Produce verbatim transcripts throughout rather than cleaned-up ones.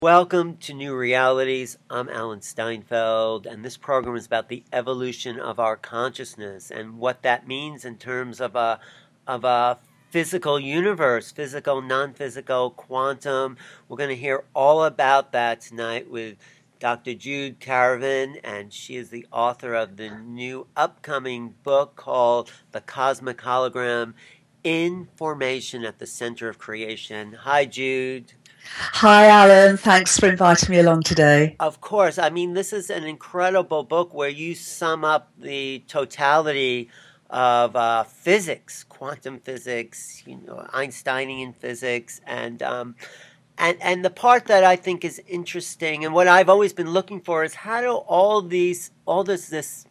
Welcome to New Realities. I'm Alan Steinfeld, and this program is about the evolution of our consciousness and what that means in terms of a of a physical universe, physical, non-physical, quantum. We're going to hear all about that tonight with Doctor Jude Caravan, and she is the author of the new upcoming book called The Cosmic Hologram: Information at the Center of Creation. Hi, Jude. Hi, Alan. Thanks for inviting me along today. Of course. I mean, this is an incredible book where you sum up the totality of uh, physics, quantum physics, you know, Einsteinian physics, and um, and and the part that I think is interesting, and what I've always been looking for, is how do all these, all this this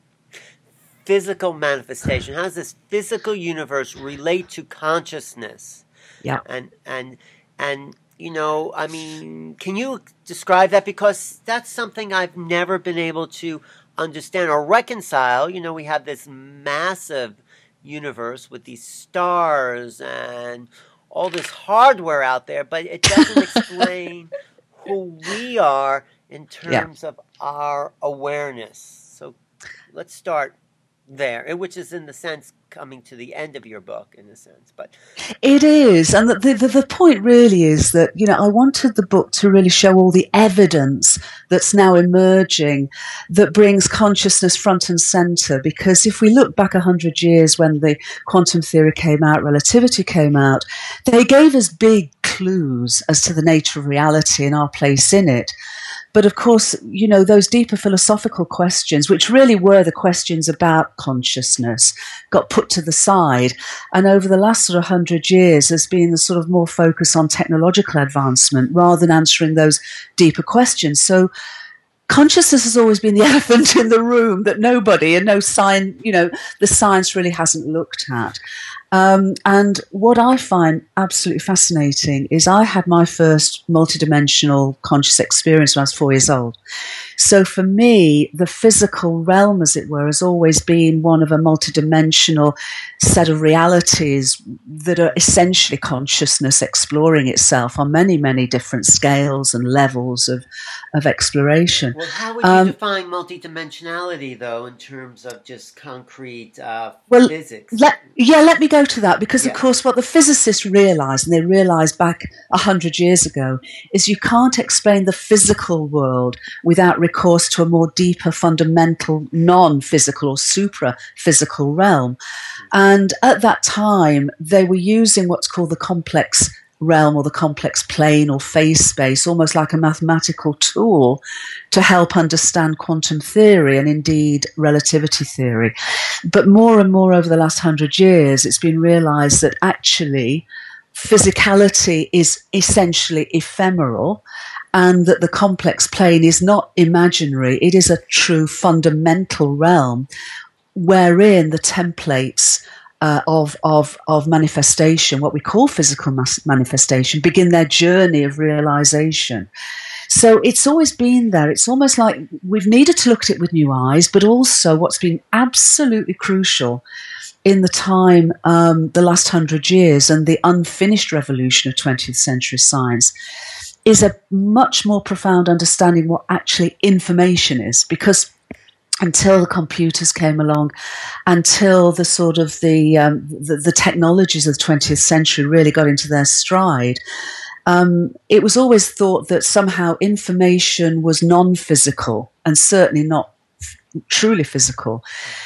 physical manifestation, how does this physical universe relate to consciousness? Yeah. And and and. You know, I mean, can you describe that? Because that's something I've never been able to understand or reconcile. You know, we have this massive universe with these stars and all this hardware out there, but it doesn't explain who we are in terms yeah. of our awareness. So let's start there, which is in the sense coming to the end of your book, in a sense. But it is, and the, the the point really is that, you know, I wanted the book to really show all the evidence that's now emerging that brings consciousness front and center. Because if we look back a hundred years when the quantum theory came out, relativity came out, they gave us big clues as to the nature of reality and our place in it. But of course, you know, those deeper philosophical questions, which really were the questions about consciousness, got put to the side. And over the last sort of hundred years, there's been a sort of more focus on technological advancement rather than answering those deeper questions. So consciousness has always been the elephant in the room that nobody and no sign, you know, the science really hasn't looked at. Um, and what I find absolutely fascinating is I had my first multidimensional conscious experience when I was four years old. So for me, the physical realm, as it were, has always been one of a multidimensional set of realities that are essentially consciousness exploring itself on many, many different scales and levels of, of exploration. Well, how would you um, define multidimensionality, though, in terms of just concrete uh, well, physics? Let, yeah, let me go to that, because yeah. of course what the physicists realized, and they realized back a hundred years ago, is you can't explain the physical world without recourse to a more deeper, fundamental, non-physical or supra-physical realm. And at that time, they were using what's called the complex realm or the complex plane or phase space, almost like a mathematical tool to help understand quantum theory and indeed relativity theory. But more and more over the last hundred years, it's been realized that actually physicality is essentially ephemeral, and that the complex plane is not imaginary. It is a true fundamental realm wherein the templates Uh, of of of manifestation, what we call physical mas- manifestation, begin their journey of realization. So it's always been there. It's almost like we've needed to look at it with new eyes, but also what's been absolutely crucial in the time, um, the last hundred years and the unfinished revolution of twentieth century science, is a much more profound understanding what actually information is. Because until the computers came along, until the sort of the, um, the the technologies of the twentieth century really got into their stride, um, it was always thought that somehow information was non-physical and certainly not f- truly physical.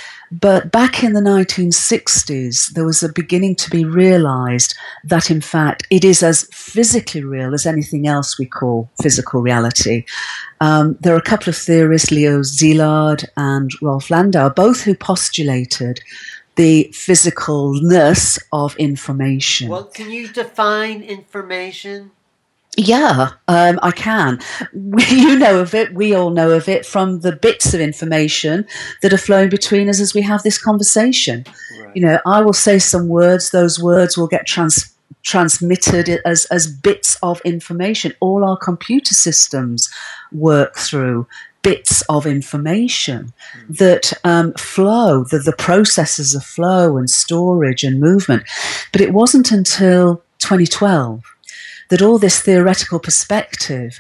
But back in the nineteen sixties, there was a beginning to be realized that, in fact, it is as physically real as anything else we call physical reality. Um, there are a couple of theorists, Leo Szilard and Rolf Landau, both who postulated the physicalness of information. Well, can you define information? Yeah, um, I can. We, you know of it. We all know of it from the bits of information that are flowing between us as we have this conversation. Right. You know, I will say some words. Those words will get trans- transmitted as, as bits of information. All our computer systems work through bits of information mm. that um, flow, the, the processes of flow and storage and movement. But it wasn't until twenty twelve that all this theoretical perspective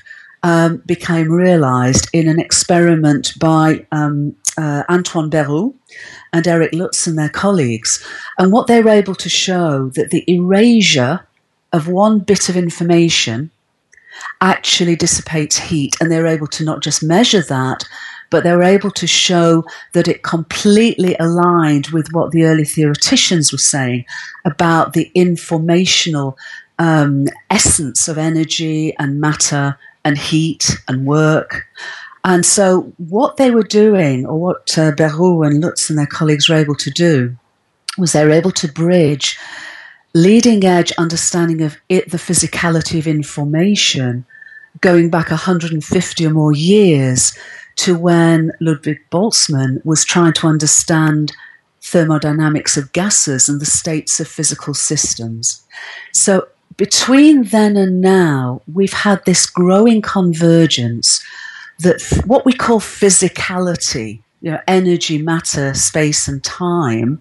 um, became realized in an experiment by um, uh, Antoine Berroux and Eric Lutz and their colleagues. And what they were able to show that the erasure of one bit of information actually dissipates heat, and they were able to not just measure that, but they were able to show that it completely aligned with what the early theoreticians were saying about the informational um, essence of energy and matter and heat and work. And so what they were doing, or what uh, Berroux and Lutz and their colleagues were able to do, was they were able to bridge leading-edge understanding of it, the physicality of information, going back one hundred fifty or more years to when Ludwig Boltzmann was trying to understand thermodynamics of gases and the states of physical systems. So between then and now, we've had this growing convergence that f- what we call physicality, you know, energy, matter, space, and time,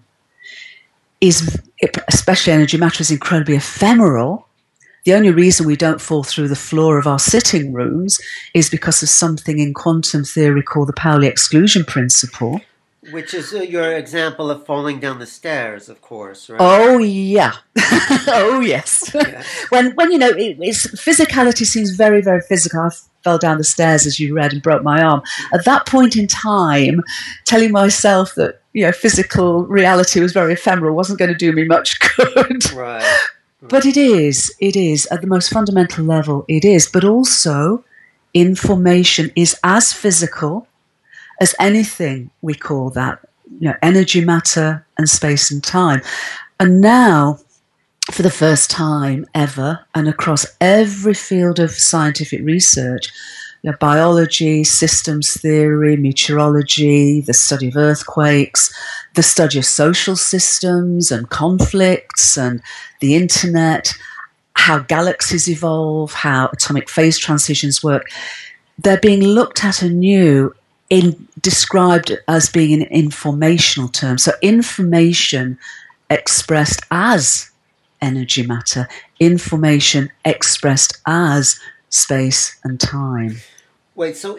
is, especially energy, matter, is incredibly ephemeral. The only reason we don't fall through the floor of our sitting rooms is because of something in quantum theory called the Pauli exclusion principle. Which is uh, your example of falling down the stairs, of course, right? Oh, yeah. Oh, yes. Yeah. when, when you know, it, it's, physicality seems very, very physical. I fell down the stairs, as you read, and broke my arm. At that point in time, telling myself that, you know, physical reality was very ephemeral wasn't going to do me much good. Right. But it is, it is, at the most fundamental level, it is. But also, information is as physical as anything we call that, you know, energy, matter, and space and time. And now, for the first time ever, and across every field of scientific research, you know, biology, systems theory, meteorology, the study of earthquakes, the study of social systems and conflicts and the internet, how galaxies evolve, how atomic phase transitions work, they're being looked at anew, in, described as being in informational terms. So information expressed as energy, matter, information expressed as space and time. Wait, so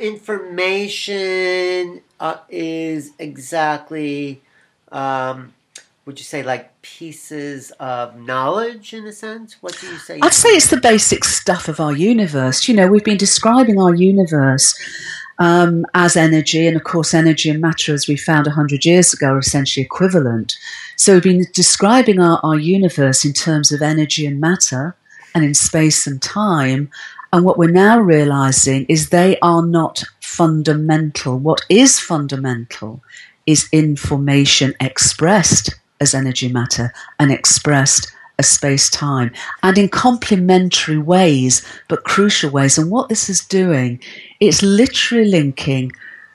information uh, is exactly, um, would you say, like pieces of knowledge in a sense? What do you say? I'd say it's the basic stuff of our universe. You know, we've been describing our universe um, as energy, and of course energy and matter, as we found one hundred years ago, are essentially equivalent. So we've been describing our, our universe in terms of energy and matter and in space and time. And what we're now realizing is they are not fundamental. What is fundamental is information expressed as energy, matter, and expressed as space-time, and in complementary ways, but crucial ways. And what this is doing, it's literally linking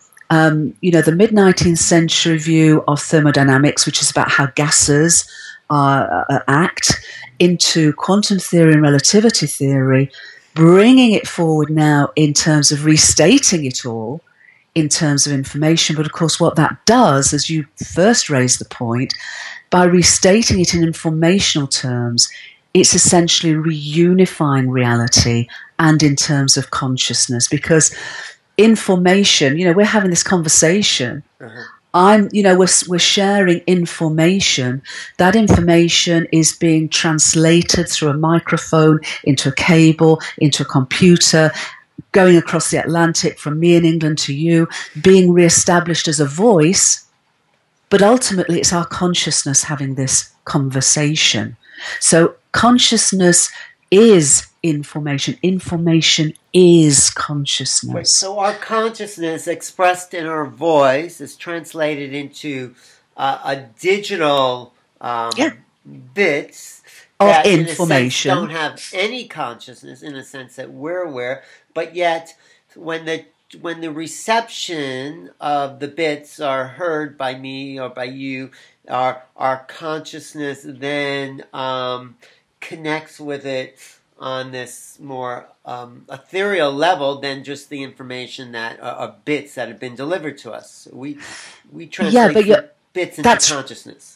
Um, you know, the mid-nineteenth century view of thermodynamics, which is about how gases uh, uh, act, into quantum theory and relativity theory, bringing it forward now in terms of restating it all in terms of information. But of course, what that does, as you first raised the point, by restating it in informational terms, it's essentially reunifying reality and in terms of consciousness, because information, you know, we're having this conversation. Uh-huh. I'm, you know, we're, we're sharing information. That information is being translated through a microphone into a cable, into a computer, going across the Atlantic from me in England to you, being reestablished as a voice. But ultimately, it's our consciousness having this conversation. So consciousness is information. Information is consciousness. Wait, so our consciousness expressed in our voice is translated into uh, a digital um, yeah. bits of that information in a sense don't have any consciousness in a sense that we're aware, but yet when the when the reception of the bits are heard by me or by you, our our consciousness then um, connects with it on this more um, ethereal level than just the information that uh, of bits that have been delivered to us. We we translate yeah, but bits into that's, consciousness.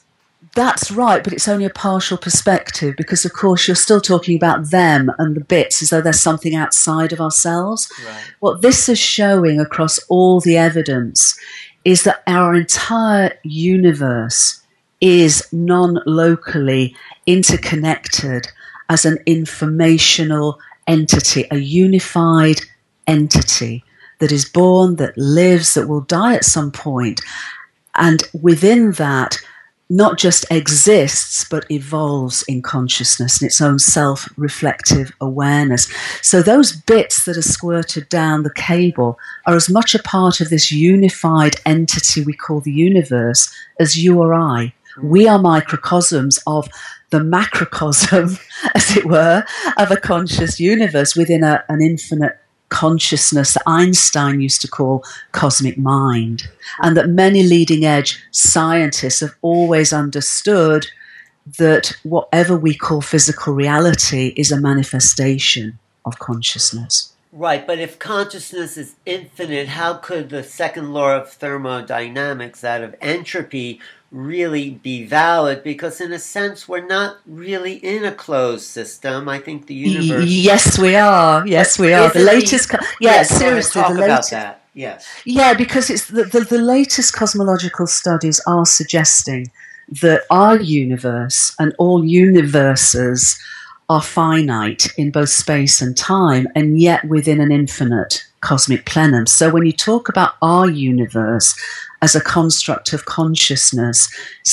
That's right, but it's only a partial perspective because, of course, you're still talking about them and the bits as though there's something outside of ourselves. Right. What this is showing across all the evidence is that our entire universe is non-locally interconnected as an informational entity, a unified entity that is born, that lives, that will die at some point. And within that, not just exists, but evolves in consciousness and its own self-reflective awareness. So those bits that are squirted down the cable are as much a part of this unified entity we call the universe as you or I. We are microcosms of the macrocosm, as it were, of a conscious universe within a, an infinite consciousness that Einstein used to call cosmic mind, and that many leading edge scientists have always understood that whatever we call physical reality is a manifestation of consciousness. Right, but if consciousness is infinite, how could the second law of thermodynamics, that of entropy, really be valid? Because in a sense, we're not really in a closed system. I think the universe... Yes, we are. Yes, we are. The latest... Co- yeah, yes, seriously, talk the about latest... that. Yes. Yeah, because it's the, the, the latest cosmological studies are suggesting that our universe and all universes are finite in both space and time, and yet within an infinite cosmic plenum. So when you talk about our universe as a construct of consciousness,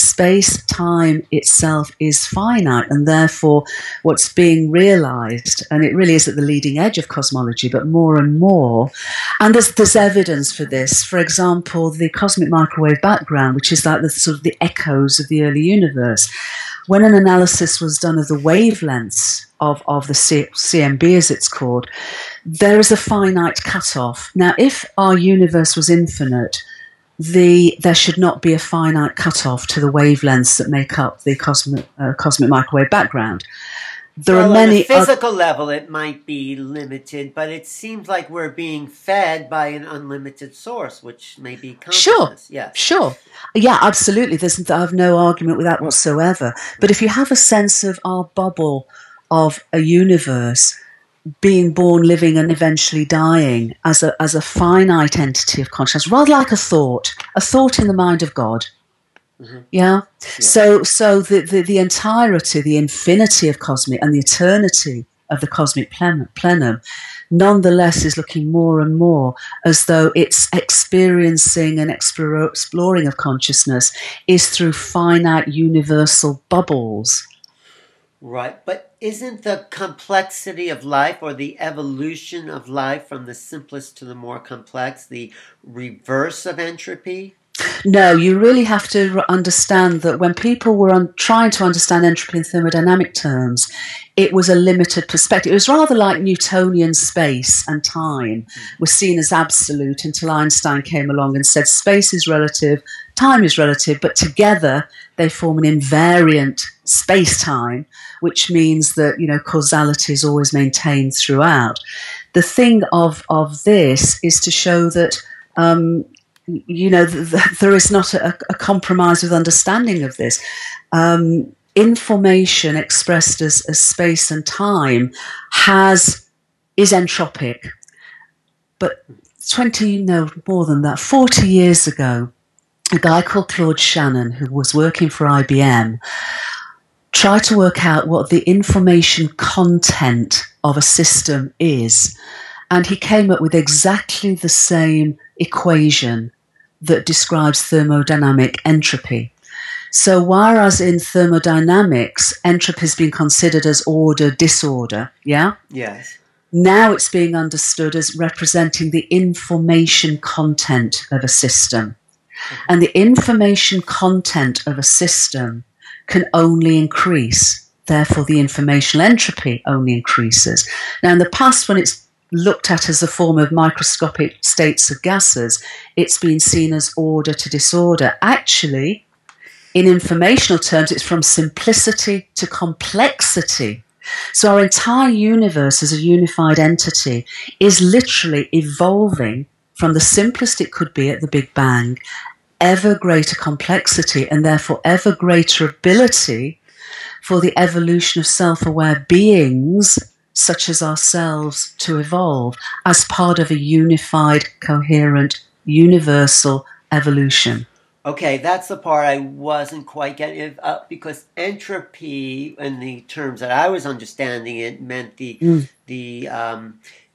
space-time itself is finite, and therefore what's being realized, and it really is at the leading edge of cosmology, but more and more, and there's, there's evidence for this. For example, the cosmic microwave background, which is like the sort of the echoes of the early universe. When an analysis was done of the wavelengths of, of the C- CMB, as it's called, there is a finite cutoff. Now, if our universe was infinite, the there should not be a finite cutoff to the wavelengths that make up the cosmic, uh, cosmic microwave background. There well, are many. On a physical other- level, it might be limited, but it seems like we're being fed by an unlimited source, which may be consciousness. Sure. Yes. Sure. Yeah, absolutely. There's, I have no argument with that whatsoever. But if you have a sense of our bubble of a universe being born, living, and eventually dying as a as a finite entity of consciousness, rather like a thought, a thought in the mind of God. Mm-hmm. Yeah? yeah. So so the, the, the entirety, the infinity of cosmic and the eternity of the cosmic plenum, plenum, nonetheless is looking more and more as though its experiencing and explore, exploring of consciousness is through finite universal bubbles. Right, but isn't the complexity of life or the evolution of life from the simplest to the more complex the reverse of entropy? No, you really have to understand that when people were un- trying to understand entropy in thermodynamic terms, it was a limited perspective. It was rather like Newtonian space and time were seen as absolute until Einstein came along and said space is relative, time is relative, but together they form an invariant space-time, which means that, you know, causality is always maintained throughout. The thing of, of this is to show that um, you know, th- th- there is not a, a compromise with understanding of this. Um, information expressed as, as space and time has is entropic. But twenty, no, more than that, forty years ago, a guy called Claude Shannon, who was working for I B M, tried to work out what the information content of a system is. And he came up with exactly the same equation that describes thermodynamic entropy. So whereas in thermodynamics, entropy has been considered as order, disorder, yeah? Yes. Now it's being understood as representing the information content of a system. Mm-hmm. And the information content of a system can only increase. Therefore, the informational entropy only increases. Now, in the past, when it's looked at as a form of microscopic states of gases, it's been seen as order to disorder. Actually, in informational terms, it's from simplicity to complexity. So our entire universe as a unified entity is literally evolving from the simplest it could be at the Big Bang ever greater complexity and therefore ever greater ability for the evolution of self-aware beings such as ourselves to evolve as part of a unified, coherent, universal evolution. Okay, that's the part I wasn't quite getting, uh, because entropy, in the terms that I was understanding it, meant the mm. the um,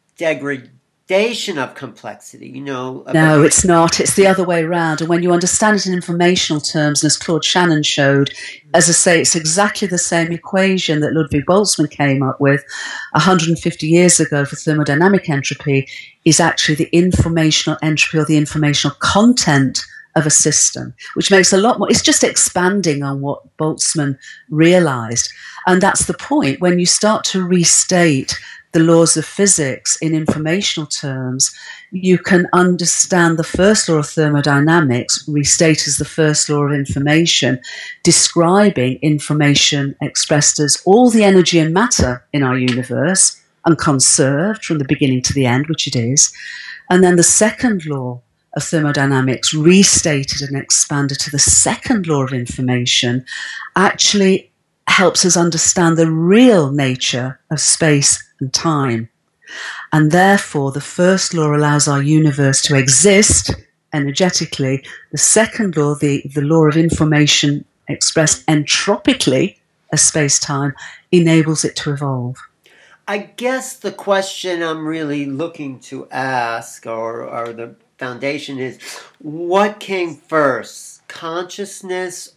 degradation of complexity. You know, no, it's not. It's the other way around. And when you understand it in informational terms, and as Claude Shannon showed, as I say, it's exactly the same equation that Ludwig Boltzmann came up with one hundred fifty years ago for thermodynamic entropy. Is actually the informational entropy or the informational content of a system, which makes a lot more, it's just expanding on what Boltzmann realized. And that's the point. When you start to restate the laws of physics in informational terms, you can understand the first law of thermodynamics, restate as the first law of information, describing information expressed as all the energy and matter in our universe and conserved from the beginning to the end, which it is. And then the second law of thermodynamics, restated and expanded to the second law of information, actually helps us understand the real nature of space and time. And therefore, the first law allows our universe to exist energetically. The second law, the, the law of information expressed entropically as space-time, enables it to evolve. I guess the question I'm really looking to ask, or, or the foundation is, what came first, consciousness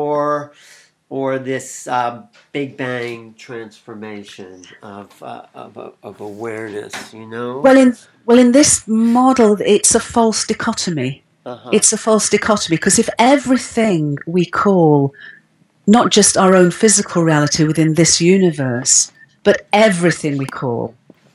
or or this uh, Big Bang transformation of, uh, of of awareness? You know. Well, in well in this model, it's a false dichotomy. Uh-huh. It's a false dichotomy because if everything we call not just our own physical reality within this universe, but everything we call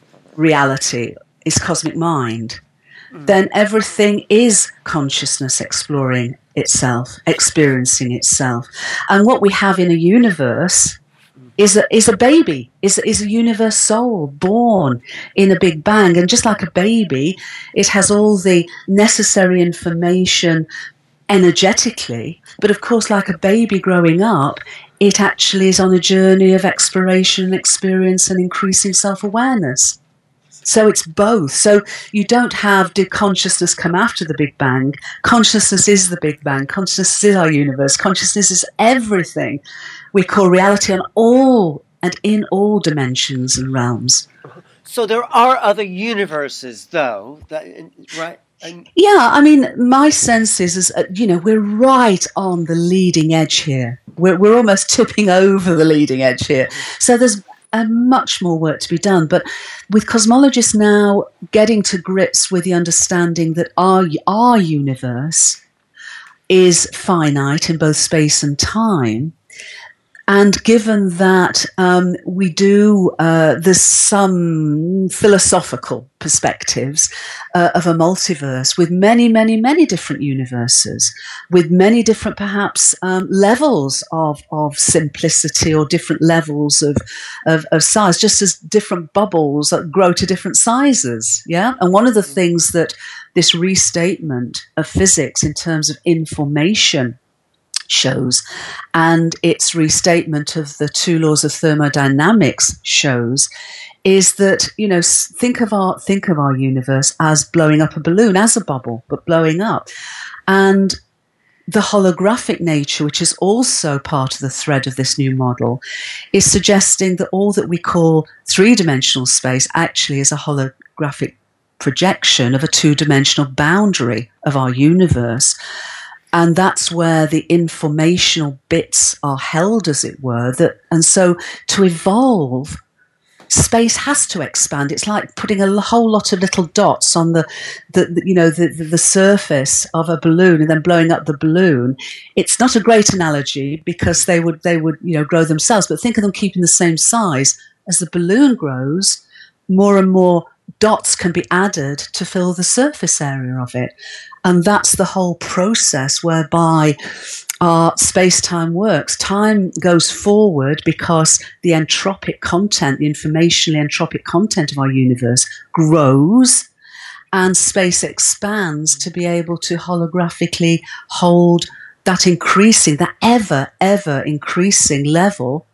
reality is cosmic mind, then everything is consciousness exploring itself, experiencing itself. And what we have in a universe is a, is a baby, is, is a universe soul born in a Big Bang. And just like a baby, it has all the necessary information energetically. But of course, like a baby growing up, it actually is on a journey of exploration, experience, and increasing self-awareness. So it's both. So you don't have, did consciousness come after the Big Bang? Consciousness is the Big Bang. Consciousness is our universe. Consciousness is everything we call reality on all and in all dimensions and realms. So there are other universes, though, that, right? And yeah, I mean, my sense is, is uh, you know, we're right on the leading edge here. We're, we're almost tipping over the leading edge here. So there's and much more work to be done. But with cosmologists now getting to grips with the understanding that our, our universe is finite in both space and time, and given that um, we do, uh, there's some philosophical perspectives uh, of a multiverse with many, many, many different universes, with many different, perhaps, um, levels of, of simplicity or different levels of, of, of size, just as different bubbles that grow to different sizes, yeah? And one of the things that this restatement of physics in terms of information shows, and its restatement of the two laws of thermodynamics shows, is that, you know, think of our think of our universe as blowing up a balloon, as a bubble, but blowing up. And the holographic nature, which is also part of the thread of this new model, is suggesting that all that we call three-dimensional space actually is a holographic projection of a two-dimensional boundary of our universe. And that's where the informational bits are held, as it were. That, and so to evolve, space has to expand. It's like putting a whole lot of little dots on the, the, the you know, the, the, the surface of a balloon and then blowing up the balloon. It's not a great analogy because they would, they would, you know, grow themselves. But think of them keeping the same size. As the balloon grows, more and more dots can be added to fill the surface area of it. And that's the whole process whereby our space-time works. Time goes forward because the entropic content, the informationally entropic content of our universe grows, and space expands to be able to holographically hold that increasing, that ever, ever increasing level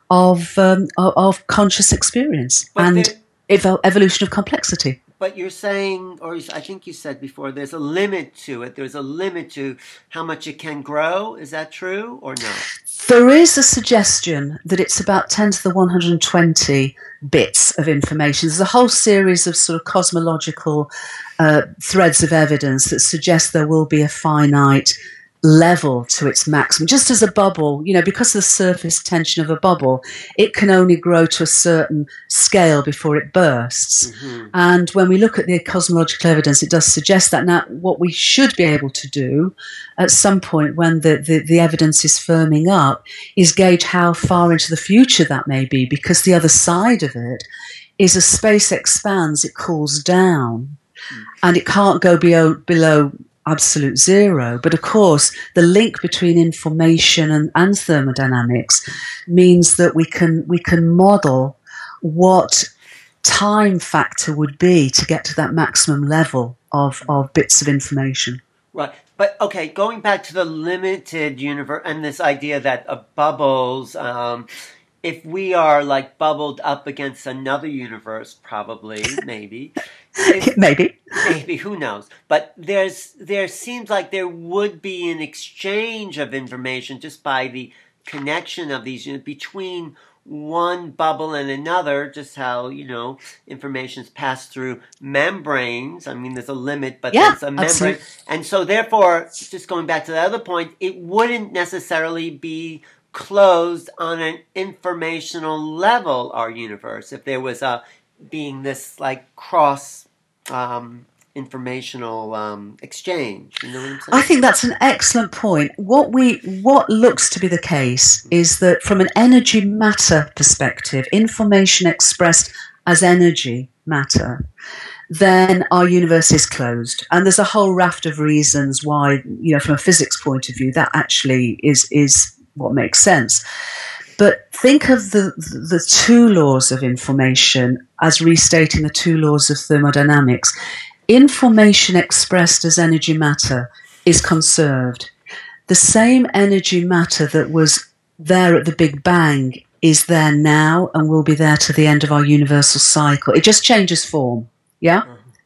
of um, of, of conscious experience But and there- evo- evolution of complexity. But you're saying, or I think you said before, there's a limit to it. There's a limit to how much it can grow. Is that true or no? There is a suggestion that it's about ten to the one hundred twenty bits of information. There's a whole series of sort of cosmological uh, threads of evidence that suggest there will be a finite level to its maximum. Just as a bubble, you know, because of the surface tension of a bubble, it can only grow to a certain scale before it bursts. Mm-hmm. And when we look at the cosmological evidence, it does suggest that. Now, what we should be able to do at some point when the, the, the evidence is firming up is gauge how far into the future that may be, because the other side of it is as space expands, it cools down. Mm. And it can't go below, below absolute zero. But of course, the link between information and, and thermodynamics means that we can we can model what time factor would be to get to that maximum level of, of bits of information. Right. But, okay, going back to the limited universe and this idea that uh, bubbles, um, if we are like bubbled up against another universe, probably, maybe. If, maybe. Maybe, who knows? But there's there seems like there would be an exchange of information just by the connection of these units between one bubble and another, just how, you know, information's passed through membranes. I mean, there's a limit, but yeah, there's a membrane. Absolutely. And so therefore, just going back to the other point, it wouldn't necessarily be closed on an informational level, our universe, if there was a being this like cross um, informational um, exchange. You know what I'm saying? I think that's an excellent point. What we what looks to be the case is that from an energy matter perspective, information expressed as energy matter, then our universe is closed. And there's a whole raft of reasons why, you know, from a physics point of view, that actually is is what makes sense. But think of the the two laws of information as restating the two laws of thermodynamics. Information expressed as energy matter is conserved. The same energy matter that was there at the Big Bang is there now and will be there to the end of our universal cycle. It just changes form, yeah?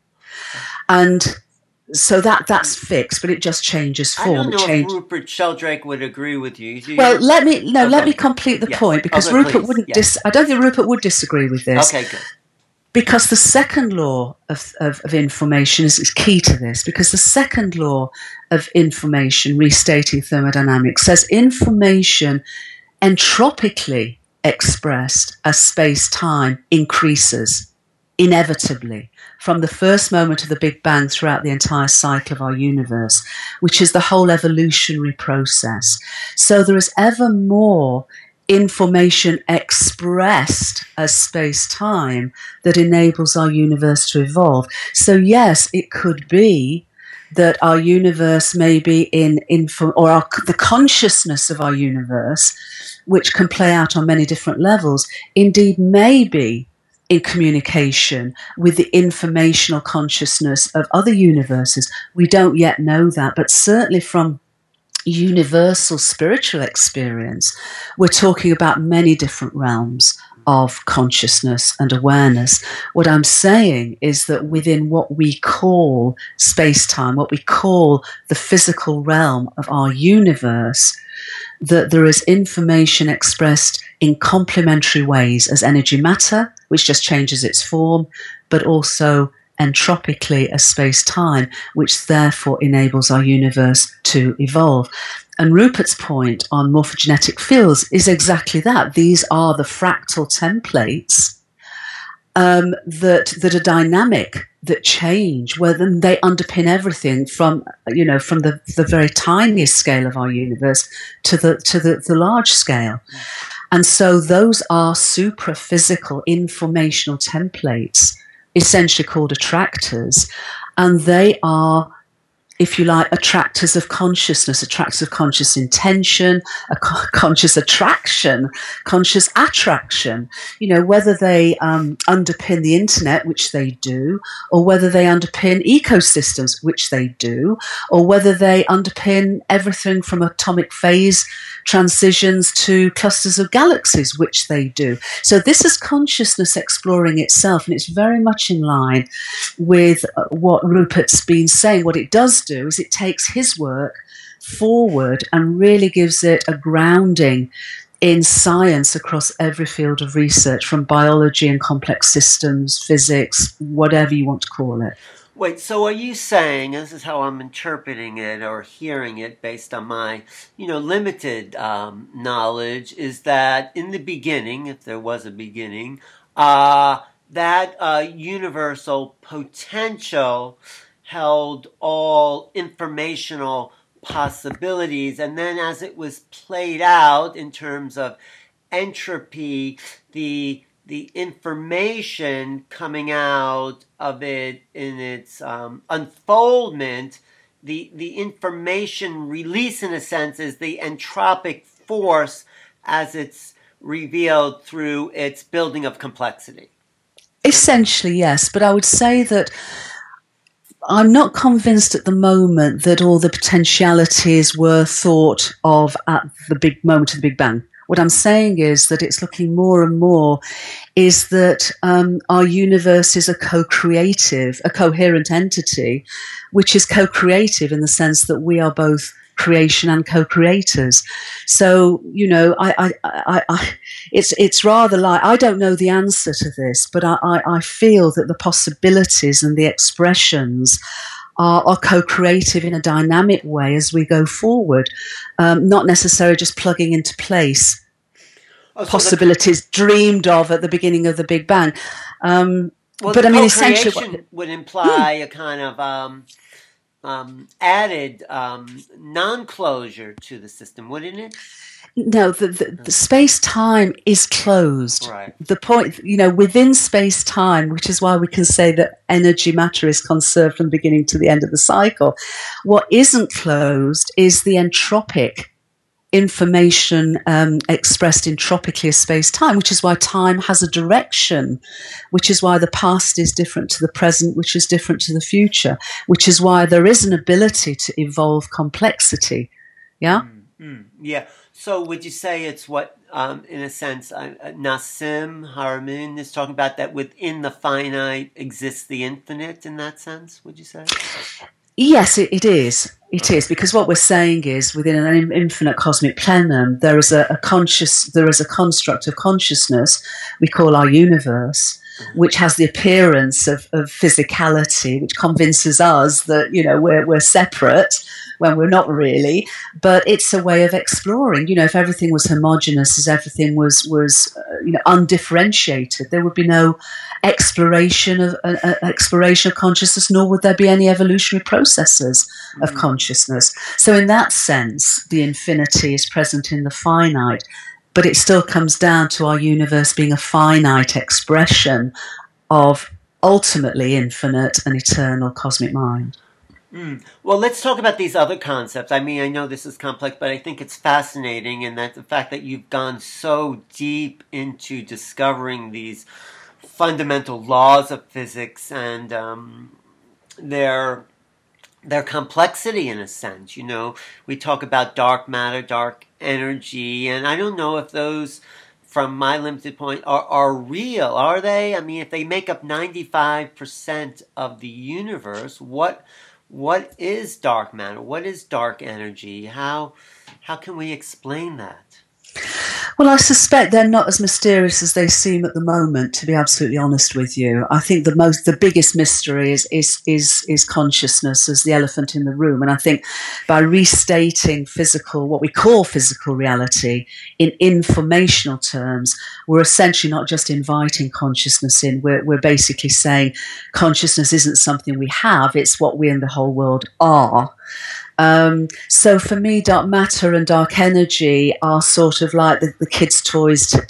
And so that that's fixed, but it just changes form. I don't know it change- if Rupert Sheldrake would agree with you. you well, let me no, okay. let me complete the yes. point because okay, Rupert please. wouldn't. Yes. Dis- I don't think Rupert would disagree with this. Okay, good. Because the second law of, of, of information is, is key to this. Because the second law of information, restating thermodynamics, says information entropically expressed as space-time increases inevitably from the first moment of the Big Bang throughout the entire cycle of our universe, which is the whole evolutionary process. So there is ever more information expressed as space-time that enables our universe to evolve. So yes, it could be that our universe may be in, info, or our, the consciousness of our universe, which can play out on many different levels, indeed may be in communication with the informational consciousness of other universes. We don't yet know that, but certainly from universal spiritual experience, we're talking about many different realms of consciousness and awareness. What I'm saying is that within what we call space-time, what we call the physical realm of our universe, that there is information expressed in complementary ways as energy matter, which just changes its form, but also entropically as space-time, which therefore enables our universe to evolve. And Rupert's point on morphogenetic fields is exactly that. These are the fractal templates um, that that are dynamic, that change, where then they underpin everything from, you know, from the, the very tiniest scale of our universe to the to the, the large scale. And so those are supraphysical informational templates, essentially called attractors, and they are if you like, attractors of consciousness, attractors of conscious intention, a co- conscious attraction, conscious attraction, you know, whether they um, underpin the internet, which they do, or whether they underpin ecosystems, which they do, or whether they underpin everything from atomic phase transitions to clusters of galaxies, which they do. So this is consciousness exploring itself, and it's very much in line with what Rupert's been saying. What it does do is it takes his work forward and really gives it a grounding in science across every field of research, from biology and complex systems, physics, whatever you want to call it. Wait, so are you saying, this is how I'm interpreting it or hearing it based on my, you know, limited um, knowledge, is that in the beginning, if there was a beginning, uh, that uh, universal potential held all informational possibilities, and then as it was played out in terms of entropy, the the information coming out of it in its um, unfoldment, the the information release, in a sense, is the entropic force as it's revealed through its building of complexity. Essentially, yes, but I would say that I'm not convinced at the moment that all the potentialities were thought of at the big moment of the Big Bang. What I'm saying is that it's looking more and more is that um, our universe is a co-creative, a coherent entity, which is co-creative in the sense that we are both creation and co-creators. So, you know, I, I, I, I, it's it's rather like, I don't know the answer to this, but I, I, I feel that the possibilities and the expressions are, are co-creative in a dynamic way as we go forward, um, not necessarily just plugging into place oh, so possibilities the, dreamed of at the beginning of the Big Bang. Um, well, but the I mean, essentially, what, would imply hmm. a kind of um, um, added um, non-closure to the system, wouldn't it? No, the, the, the space-time is closed. Right. The point, you know, within space-time, which is why we can say that energy matter is conserved from the beginning to the end of the cycle. What isn't closed is the entropic information um, expressed entropically as space-time, which is why time has a direction, which is why the past is different to the present, which is different to the future, which is why there is an ability to evolve complexity. Yeah? Mm-hmm. Yeah. So would you say it's what, um, in a sense, uh, Nassim Haramein is talking about, that within the finite exists the infinite in that sense, would you say? Yes, it, it is. It okay. is, because what we're saying is within an infinite cosmic plenum, there is a, a conscious, there is a construct of consciousness we call our universe, which has the appearance of, of physicality, which convinces us that, you know, we're we're separate when we're not really. But it's a way of exploring. You know, if everything was homogeneous, as everything was was uh, you know, undifferentiated, there would be no exploration of uh, uh, exploration of consciousness, nor would there be any evolutionary processes mm. of consciousness. So, in that sense, the infinity is present in the finite. But it still comes down to our universe being a finite expression of ultimately infinite and eternal cosmic mind. Mm. Well, let's talk about these other concepts. I mean, I know this is complex, but I think it's fascinating, and that the fact that you've gone so deep into discovering these fundamental laws of physics and um, their their complexity, in a sense. You know, we talk about dark matter, dark energy, and I don't know if those, from my limited point, are, are real. Are they? I mean, if they make up ninety-five percent of the universe, what what is dark matter? What is dark energy? How how can we explain that? Well, I suspect they're not as mysterious as they seem at the moment, to be absolutely honest with you. I think the most, the biggest mystery is, is, is, is consciousness as the elephant in the room. And I think by restating physical, what we call physical reality in informational terms, we're essentially not just inviting consciousness in. We're, we're basically saying consciousness isn't something we have, it's what we in the whole world are. Um, so for me, dark matter and dark energy are sort of like the, the kids' toys to, to get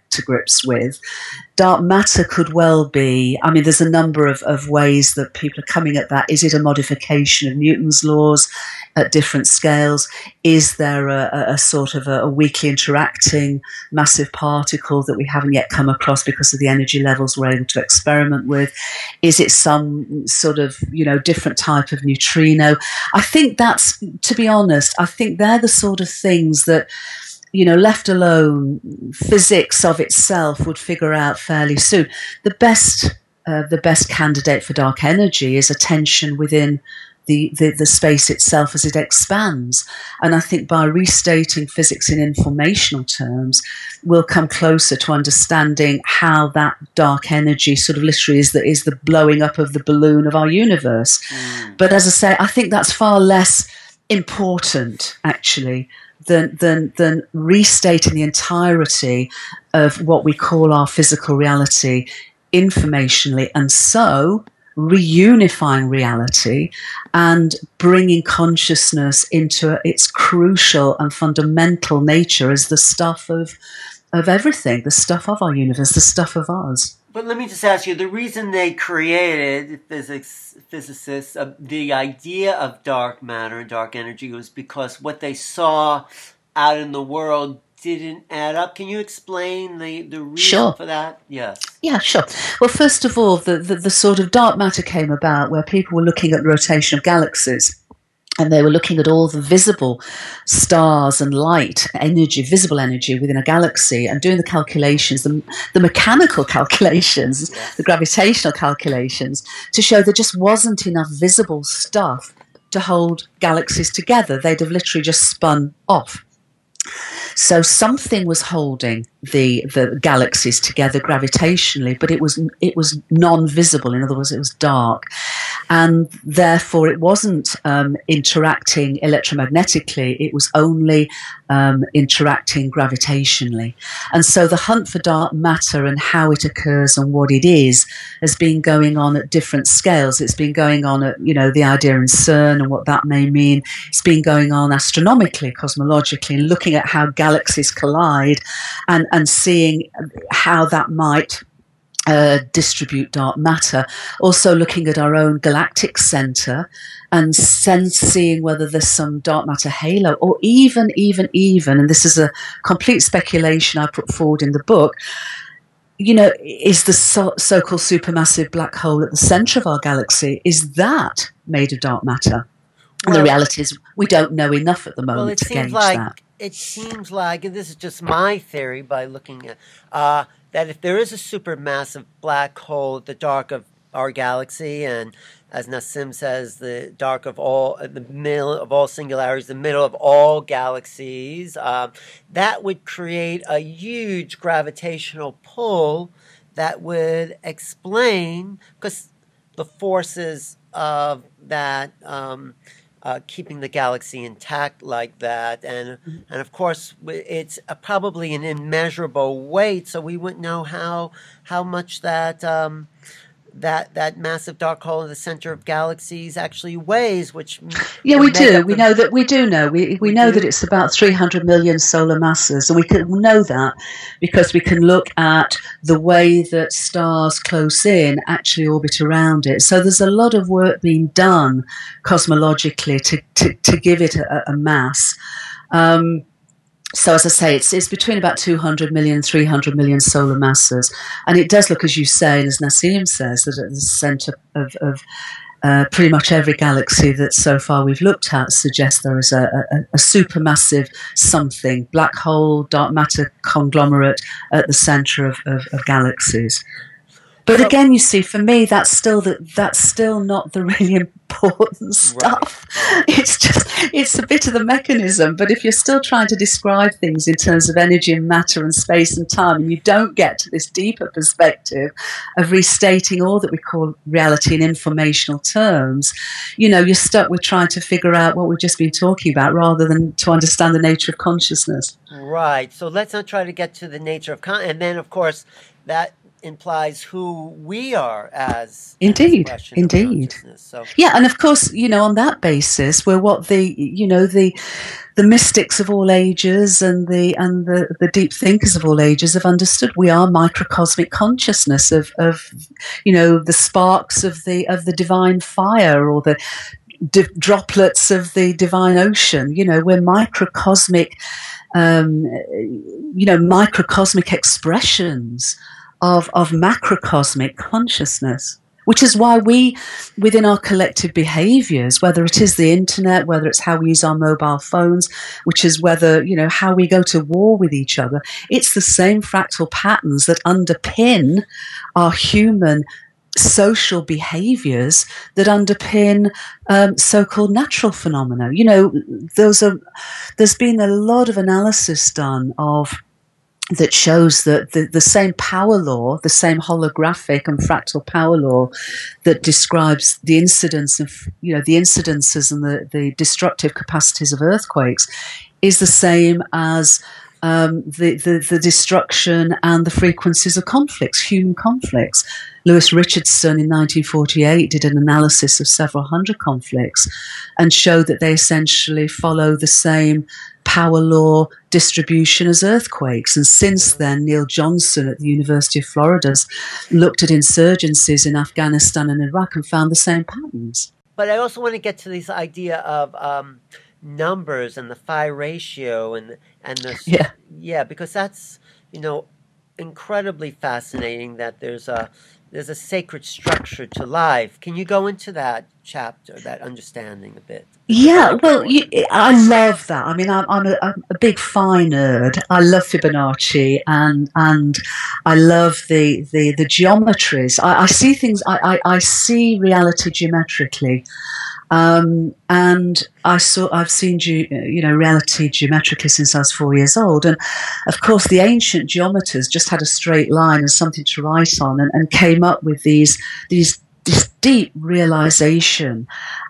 to grips with. Dark matter could well be, I mean, there's a number of, of ways that people are coming at that. Is it a modification of Newton's laws at different scales? Is there a, a, a sort of a, a weakly interacting massive particle that we haven't yet come across because of the energy levels we're able to experiment with? Is it some sort of, you know, different type of neutrino? I think that's, to be honest, I think they're the sort of things that, you know, left alone, physics of itself would figure out fairly soon. The best, uh, the best candidate for dark energy is a tension within the, the, the space itself as it expands. And I think by restating physics in informational terms, we'll come closer to understanding how that dark energy sort of literally is the, is the blowing up of the balloon of our universe. Mm. But as I say, I think that's far less important, actually, Than, than, than restating the entirety of what we call our physical reality informationally, and so reunifying reality and bringing consciousness into its crucial and fundamental nature as the stuff of, of everything, the stuff of our universe, the stuff of us. But let me just ask you, the reason they created, physics physicists, uh, the idea of dark matter and dark energy was because what they saw out in the world didn't add up. Can you explain the, the reason sure. for that? Yes. Yeah, sure. Well, first of all, the, the, the sort of dark matter came about where people were looking at the rotation of galaxies. And they were looking at all the visible stars and light energy, visible energy within a galaxy, and doing the calculations, the, the mechanical calculations, yes. the gravitational calculations, to show there just wasn't enough visible stuff to hold galaxies together. They'd have literally just spun off. So something was holding the the galaxies together gravitationally, but it was it was non-visible. In other words, it was dark, and therefore it wasn't um, interacting electromagnetically. It was only um, interacting gravitationally. And so the hunt for dark matter and how it occurs and what it is has been going on at different scales. It's been going on at, you know, the idea in CERN and what that may mean. It's been going on astronomically, cosmologically, and looking at how galaxies collide and, and seeing how that might uh, distribute dark matter. Also looking at our own galactic center and sen- seeing whether there's some dark matter halo, or even, even, even, and this is a complete speculation I put forward in the book, you know, is the so- so-called supermassive black hole at the center of our galaxy, is that made of dark matter? Well, and the reality is we don't know enough at the moment well, it to seems gauge like, that. It seems like, and this is just my theory by looking at, uh, that if there is a supermassive black hole at the dark of our galaxy, and as Nassim says, the dark of all, the middle of all singularities, the middle of all galaxies, uh, that would create a huge gravitational pull that would explain, because the forces of that, um, uh, keeping the galaxy intact like that, and mm-hmm. and of course it's a, probably an immeasurable weight, so we wouldn't know how how much that um, that that massive dark hole in the center of galaxies actually weighs. Which yeah, we do. We know that we do know. We we, we know do? that it's about three hundred million solar masses, and we can know that because we can look at the way that stars close in actually orbit around it. So there's a lot of work being done cosmologically to to, to give it a, a mass. Um, So as I say, it's it's between about two hundred million and three hundred million solar masses. And it does look, as you say, and as Nassim says, that at the centre of, of uh, pretty much every galaxy that so far we've looked at suggests there is a, a, a supermassive something, black hole, dark matter conglomerate at the centre of, of, of galaxies. But again, you see, for me, that's still the, that's still not the really important stuff. Right. It's just, it's a bit of the mechanism. But if you're still trying to describe things in terms of energy and matter and space and time, and you don't get to this deeper perspective of restating all that we call reality in informational terms, you know, you're stuck with trying to figure out what we've just been talking about rather than to understand the nature of consciousness. Right. So let's not try to get to the nature of con- and then, of course, that implies who we are as Indeed, an expression of indeed. consciousness. So Yeah, and of course, you know, on that basis, we're what the, you know, the the mystics of all ages and the and the, the deep thinkers of all ages have understood. We are microcosmic consciousness of, of you know, the sparks of the of the divine fire, or the d- droplets of the divine ocean. You know, we're microcosmic, um, you know, microcosmic expressions of of macrocosmic consciousness. Which is why we, within our collective behaviours, whether it is the internet, whether it's how we use our mobile phones, which is whether, you know, how we go to war with each other, it's the same fractal patterns that underpin our human social behaviours that underpin um, so-called natural phenomena. You know, those are, there's been a lot of analysis done of that shows that the, the same power law, the same holographic and fractal power law that describes the incidence of, you know, the incidences and the, the destructive capacities of earthquakes is the same as um, the, the, the destruction and the frequencies of conflicts, human conflicts. Lewis Richardson in nineteen forty-eight did an analysis of several hundred conflicts and showed that they essentially follow the same power law distribution as earthquakes. And since then, Neil Johnson at the University of Florida's looked at insurgencies in Afghanistan and Iraq and found the same patterns. But I also want to get to this idea of um, numbers and the phi ratio and and the yeah yeah because that's, you know, incredibly fascinating that there's a there's a sacred structure to life. Can you go into that chapter, that understanding a bit? Yeah, well, you, I love that. I mean, I'm, I'm, a, I'm a big phi nerd. I love Fibonacci, and and I love the the, the geometries. I, I see things. I, I, I see reality geometrically, um, and I saw. I've seen ge, you know reality geometrically since I was four years old, and of course, the ancient geometers just had a straight line and something to write on, and, and came up with these these this deep realization.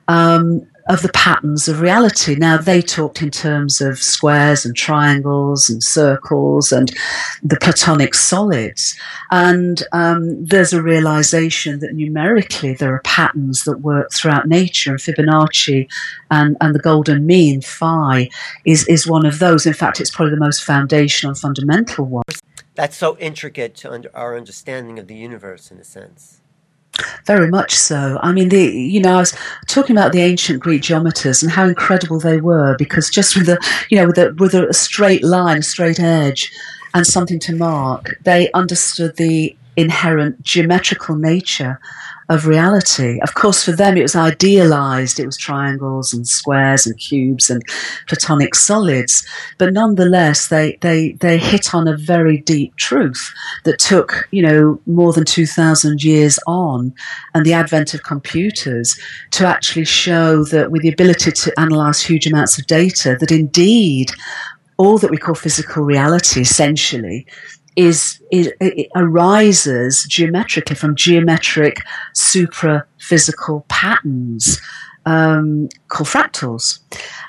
Um, of the patterns of reality. Now, they talked in terms of squares and triangles and circles and the Platonic solids. And um, there's a realization that numerically there are patterns that work throughout nature, and Fibonacci and, and the golden mean, phi, is, is one of those. In fact, it's probably the most foundational and fundamental one. That's so intricate to under our understanding of the universe, in a sense. Very much so. I mean, the you know, I was talking about the ancient Greek geometers and how incredible they were, because just with a you know with a with a straight line, a straight edge, and something to mark, they understood the inherent geometrical nature of reality. Of course, for them it was idealized. It was triangles and squares and cubes and Platonic solids. But nonetheless, they, they, they hit on a very deep truth that took, you know, more than two thousand years on, and the advent of computers, to actually show that with the ability to analyze huge amounts of data, that indeed all that we call physical reality essentially Is, is it arises geometrically from geometric supra-physical patterns um, called fractals.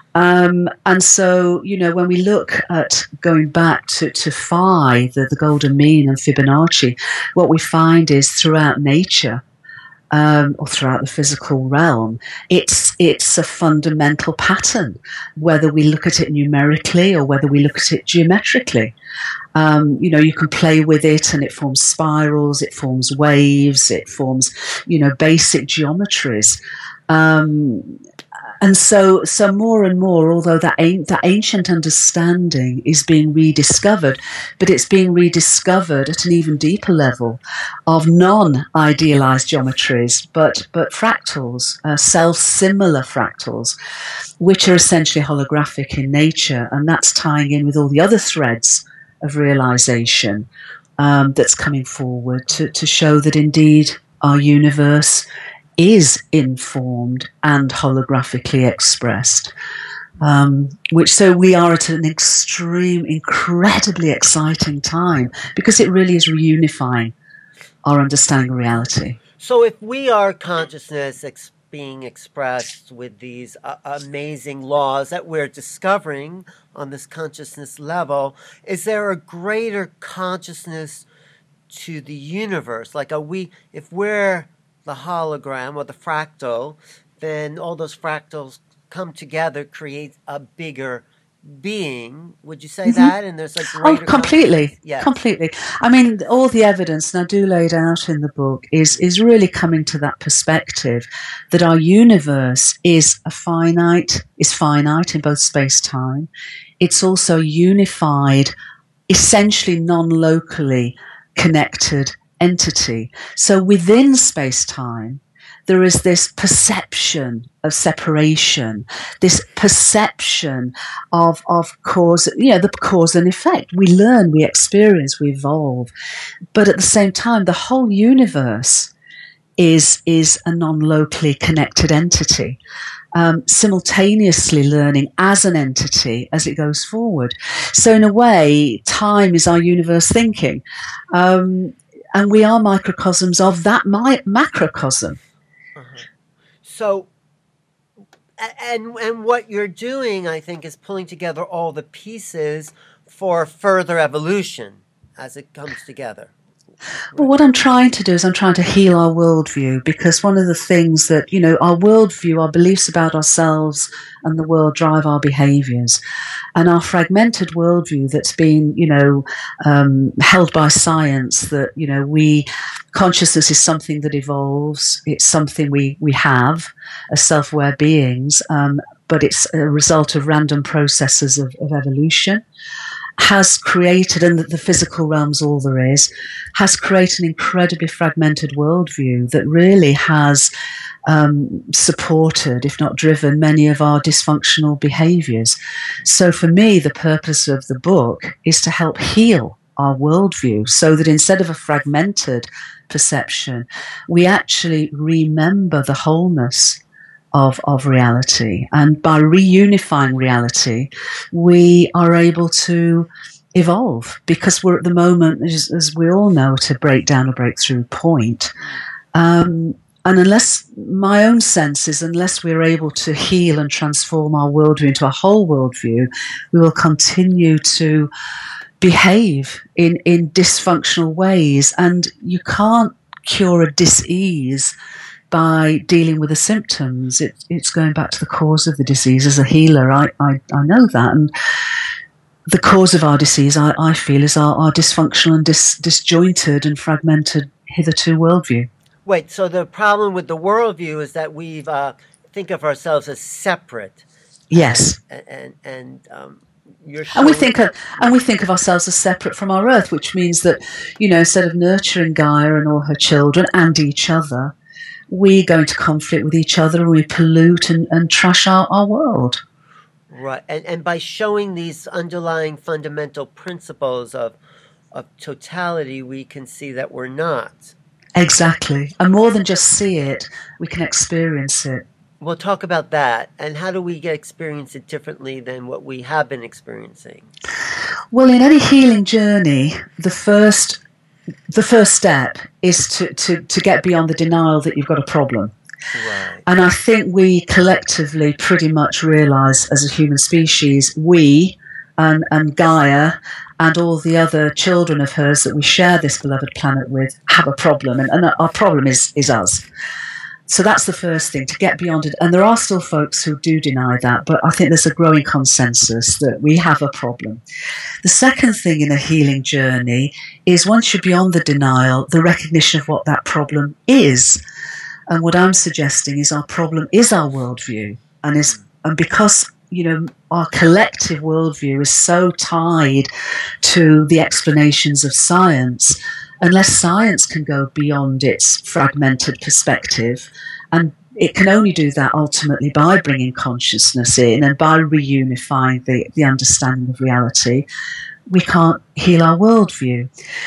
Um, and so, you know, when we look at going back to, to phi, the, the golden mean and Fibonacci, what we find is throughout nature, Um, or throughout the physical realm, it's it's a fundamental pattern, whether we look at it numerically or whether we look at it geometrically. Um, you know, you can play with it and it forms spirals, it forms waves, it forms, you know, basic geometries. Um, and so, so more and more, although that, that ancient understanding is being rediscovered, but it's being rediscovered at an even deeper level of non-idealized geometries, but, but fractals, uh, self-similar fractals, which are essentially holographic in nature. And that's tying in with all the other threads of realization um, that's coming forward to, to show that indeed our universe is informed and holographically expressed. Um, which so we are at an extreme, incredibly exciting time, because it really is reunifying our understanding of reality. So if we are consciousness ex- being expressed with these uh, amazing laws that we're discovering on this consciousness level, is there a greater consciousness to the universe? Like, are we, if we're the hologram or the fractal, then all those fractals come together, create a bigger being. Would you say mm-hmm. that? And there's like oh, completely, yes. completely. I mean, all the evidence, and I do lay it out in the book, is is really coming to that perspective that our universe is a finite, is finite in both space time. It's also unified, essentially non-locally connected entity. So within space time, there is this perception of separation, this perception of of cause, you know, the cause and effect. We learn, we experience, we evolve. But at the same time, the whole universe is is a non-locally connected entity, um, simultaneously learning as an entity as it goes forward. So in a way, time is our universe thinking. Um, and we are microcosms of that mi- macrocosm. Uh-huh. So, and and what you're doing, I think, is pulling together all the pieces for further evolution as it comes together. Well, what I'm trying to do is I'm trying to heal our worldview, because one of the things that, you know, our worldview, our beliefs about ourselves and the world drive our behaviours. And our fragmented worldview that's been, you know, um, held by science, that, you know, we, consciousness is something that evolves. It's something we, we have as self-aware beings, um, but it's a result of random processes of, of evolution. Has created, and the physical realm's all there is, has created an incredibly fragmented worldview that really has um, supported, if not driven, many of our dysfunctional behaviours. So for me, the purpose of the book is to help heal our worldview so that instead of a fragmented perception, we actually remember the wholeness of of reality, and by reunifying reality we are able to evolve, because we're at the moment, as, as we all know, at a breakdown or breakthrough point, um, and unless, my own sense is, unless we're able to heal and transform our worldview into a whole worldview, we will continue to behave in in dysfunctional ways. And you can't cure a dis-ease by dealing with the symptoms. It, it's going back to the cause of the disease. As a healer, I, I, I know that. And the cause of our disease, I, I feel, is our, our dysfunctional and dis, disjointed and fragmented hitherto worldview. Wait, so the problem with the worldview is that we uh, think of ourselves as separate. Yes. And, and, and um, you're and we think of, and we think of ourselves as separate from our earth, which means that, you know, instead of nurturing Gaia and all her children and each other, we go into conflict with each other, and we pollute and, and trash our, our world. Right. And and by showing these underlying fundamental principles of of totality, we can see that we're not. Exactly. And more than just see it, we can experience it. We'll talk about that. And how do we get experience it differently than what we have been experiencing? Well, in any healing journey, the first The first step is to, to, to get beyond the denial that you've got a problem. Right. And I think we collectively pretty much realise as a human species, we and, and Gaia and all the other children of hers that we share this beloved planet with have a problem. And, and our problem is, is us. So that's the first thing, to get beyond it. And there are still folks who do deny that, but I think there's a growing consensus that we have a problem. The second thing in a healing journey is, once you're beyond the denial, the recognition of what that problem is. And what I'm suggesting is our problem is our worldview. And is and because, you know, our collective worldview is so tied to the explanations of science, unless science can go beyond its fragmented perspective, and it can only do that ultimately by bringing consciousness in and by reunifying the, the understanding of reality, we can't heal our worldview.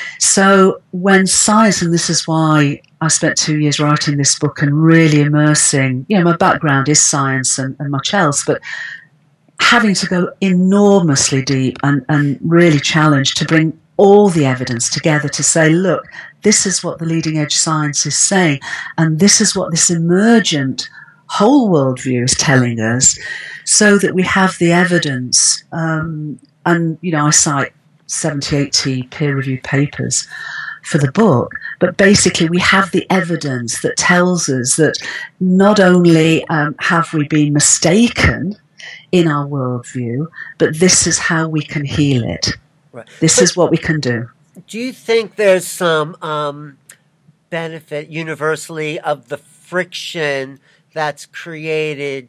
So when science, and this is why I spent two years writing this book and really immersing, you know, my background is science and, and much else, but having to go enormously deep and, and really challenge to bring all the evidence together to say, look, this is what the leading edge science is saying, and this is what this emergent whole worldview is telling us, so that we have the evidence. Um, and, you know, I cite seventy, eighty peer-reviewed papers for the book, but basically we have the evidence that tells us that not only um, have we been mistaken in our worldview, but this is how we can heal it. Right. This but is what we can do. Do you think there's some um, benefit universally of the friction that's created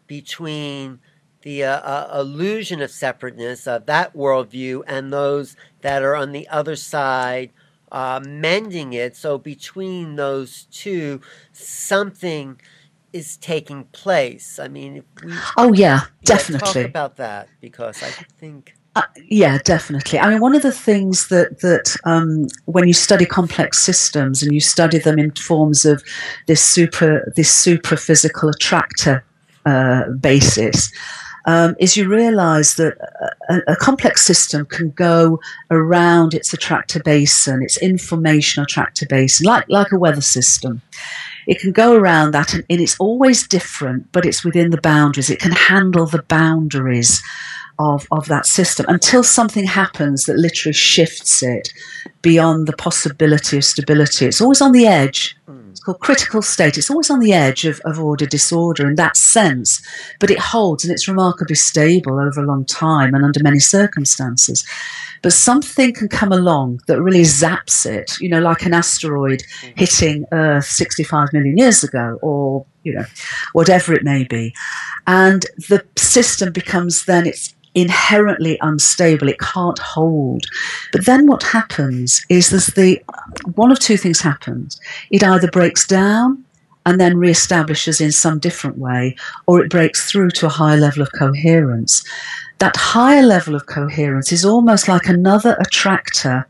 between the uh, uh, illusion of separateness of that worldview and those that are on the other side uh, mending it? So between those two, something is taking place. I mean, if we, oh yeah, yeah, definitely. talk about that, because I think. Uh, yeah, definitely. I mean, one of the things that that um, when you study complex systems and you study them in forms of this super this super physical attractor uh, basis, um, is you realise that a, a complex system can go around its attractor basin, its information attractor basin, like like a weather system. It can go around that, and, and it's always different, but it's within the boundaries. It can handle the boundaries of, of that system until something happens that literally shifts it beyond the possibility of stability. It's always on the edge. It's called critical state. It's always on the edge of, of order disorder in that sense, but it holds, and it's remarkably stable over a long time and under many circumstances. But something can come along that really zaps it, you know, like an asteroid hitting Earth sixty-five million years ago, or, you know, whatever it may be. And the system becomes then, it's inherently unstable. It can't hold. But then what happens is there's the one of two things happens. It either breaks down and then reestablishes in some different way, or it breaks through to a higher level of coherence. That higher level of coherence is almost like another attractor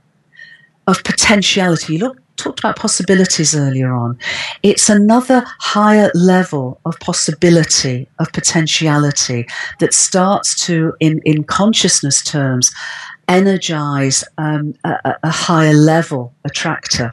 of potentiality. You look, talked about possibilities earlier on. It's another higher level of possibility, of potentiality, that starts to, in, in consciousness terms, energize um, a, a higher level attractor.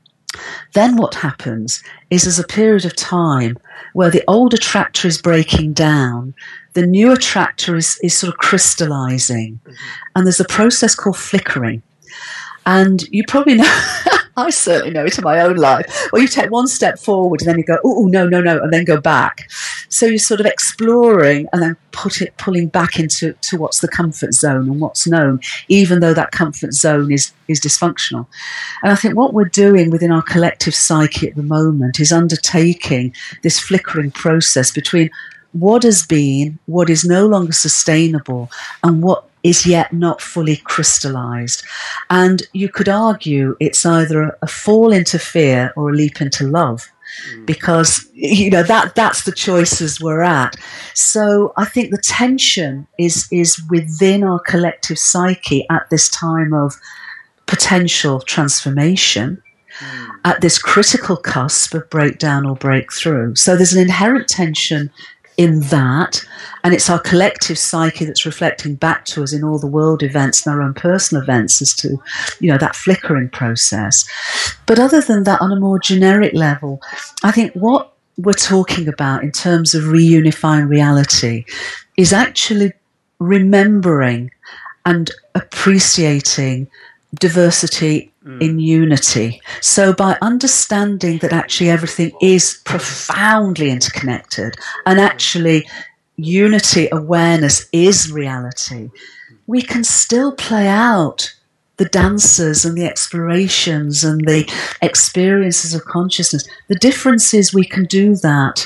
Then what happens is there's a period of time where the old attractor is breaking down, the new attractor is, is sort of crystallizing, mm-hmm. and there's a process called flickering. And you probably know, I certainly know it in my own life, where you take one step forward and then you go, oh, no, no, no, and then go back. So you're sort of exploring and then put it, pulling back into to what's the comfort zone and what's known, even though that comfort zone is, is dysfunctional. And I think what we're doing within our collective psyche at the moment is undertaking this flickering process between what has been, what is no longer sustainable, and what is yet not fully crystallized. And you could argue it's either a, a fall into fear or a leap into love, mm. because, you know, that that's the choices we're at. So I think the tension is is within our collective psyche at this time of potential transformation, mm. at this critical cusp of breakdown or breakthrough. So there's an inherent tension in that, and it's our collective psyche that's reflecting back to us in all the world events and our own personal events as to, you know, that flickering process. But other than that, on a more generic level, I think what we're talking about in terms of reunifying reality is actually remembering and appreciating diversity mm. in unity. So by understanding that actually everything is profoundly interconnected and actually unity awareness is reality, we can still play out the dances and the explorations and the experiences of consciousness. The difference is we can do that,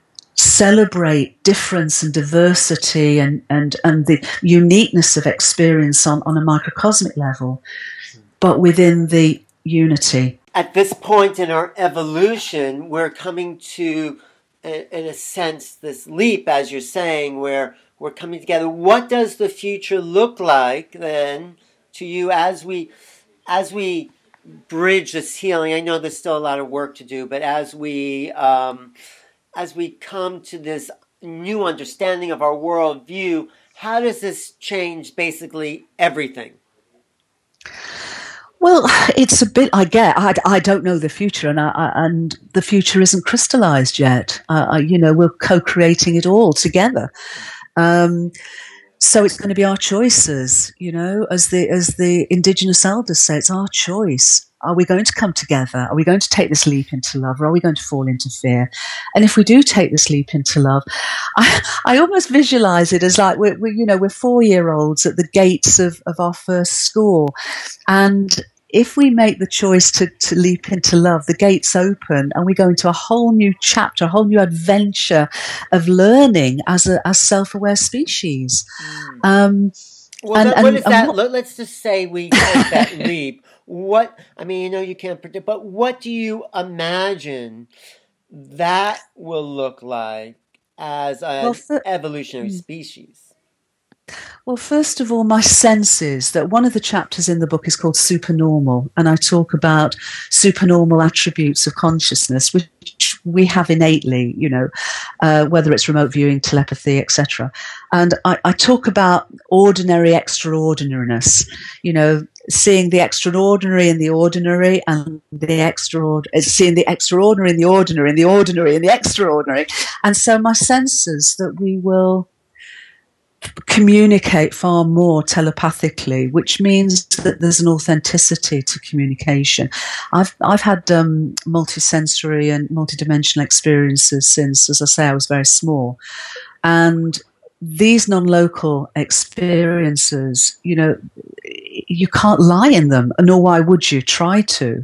celebrate difference and diversity and, and, and the uniqueness of experience on, on a microcosmic level, but within the unity. At this point in our evolution, we're coming to, in a sense, this leap, as you're saying, where we're coming together. What does the future look like then to you as we, as we bridge this healing? I know there's still a lot of work to do, but as we, um, as we come to this new understanding of our worldview, how does this change basically everything? Well, it's a bit, I get, I, I don't know the future, and I, and the future isn't crystallized yet. Uh, you know, we're co-creating it all together. Um, so it's going to be our choices, you know, as the, as the indigenous elders say, it's our choice. Are we going to come together? Are we going to take this leap into love, or are we going to fall into fear? And if we do take this leap into love, I, I almost visualize it as like we're, we're you know we're four year olds at the gates of, of our first school, and if we make the choice to, to leap into love, the gates open and we go into a whole new chapter, a whole new adventure of learning as a as self-aware species. Mm. Um, well, and, that, and, what is and that? what, Let's just say we take that leap. What, I mean, you know, you can't predict, but what do you imagine that will look like as an well, for, evolutionary species? Well, first of all, my sense is that one of the chapters in the book is called Supernormal, and I talk about supernormal attributes of consciousness, which we have innately, you know, uh, whether it's remote viewing, telepathy, et cetera. And I, I talk about ordinary extraordinariness, you know, seeing the extraordinary in the ordinary, and the extraordinary, seeing the extraordinary in the ordinary, and the ordinary in the extraordinary. And so my sense is that we will communicate far more telepathically, which means that there's an authenticity to communication. I've I've had um, multisensory and multidimensional experiences since, as I say, I was very small, and these non-local experiences, you know, you can't lie in them, nor why would you try to.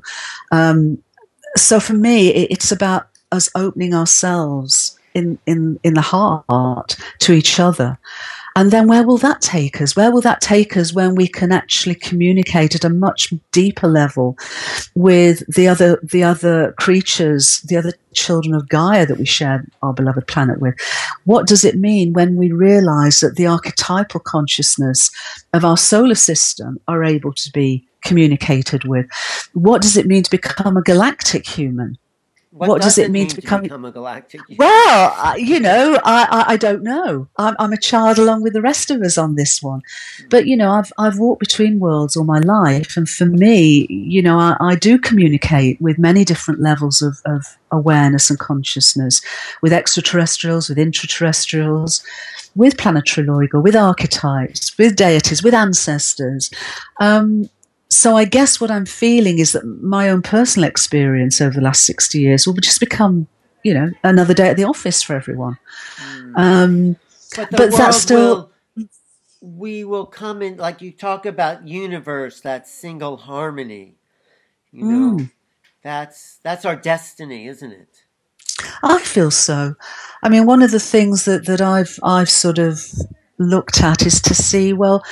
Um, so for me, it, it's about us opening ourselves in in in the heart to each other. And then where will that take us? Where will that take us when we can actually communicate at a much deeper level with the other the other creatures, the other children of Gaia that we share our beloved planet with? What does it mean when we realize that the archetypal consciousness of our solar system are able to be communicated with? What does it mean to become a galactic human? What, what does, does it it mean, mean to to become, become a galactic human? Well, uh, you know, I, I, I don't know. I'm, I'm a child along with the rest of us on this one. But, you know, I've I've walked between worlds all my life. And for me, you know, I, I do communicate with many different levels of, of awareness and consciousness, with extraterrestrials, with intraterrestrials, with planetary loigo, with archetypes, with deities, with ancestors. Um So I guess what I'm feeling is that my own personal experience over the last sixty years will just become, you know, another day at the office for everyone. Mm. Um, but the but world that's still, will, we will come in, like you talk about universe, that single harmony. You know, mm. that's that's our destiny, isn't it? I feel so. I mean, one of the things that, that I've I've sort of looked at is to see, well,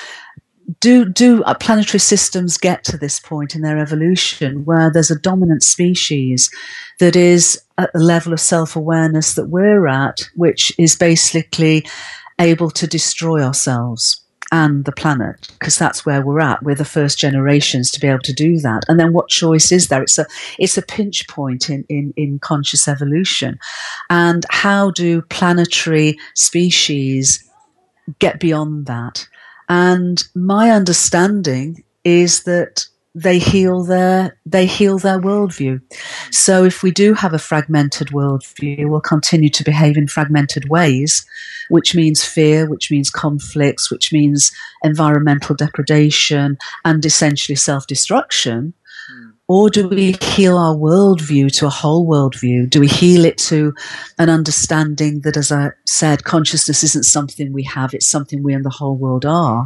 Do do planetary systems get to this point in their evolution where there's a dominant species that is at the level of self-awareness that we're at, which is basically able to destroy ourselves and the planet, because that's where we're at. We're the first generations to be able to do that. And then what choice is there? It's a it's a pinch point in, in, in conscious evolution. And how do planetary species get beyond that? And my understanding is that they heal their they heal their worldview. So if we do have a fragmented worldview, we'll continue to behave in fragmented ways, which means fear, which means conflicts, which means environmental depredation and essentially self-destruction. Mm. Or do we heal our worldview to a whole worldview? Do we heal it to an understanding that, as I said, consciousness isn't something we have, it's something we and the whole world are?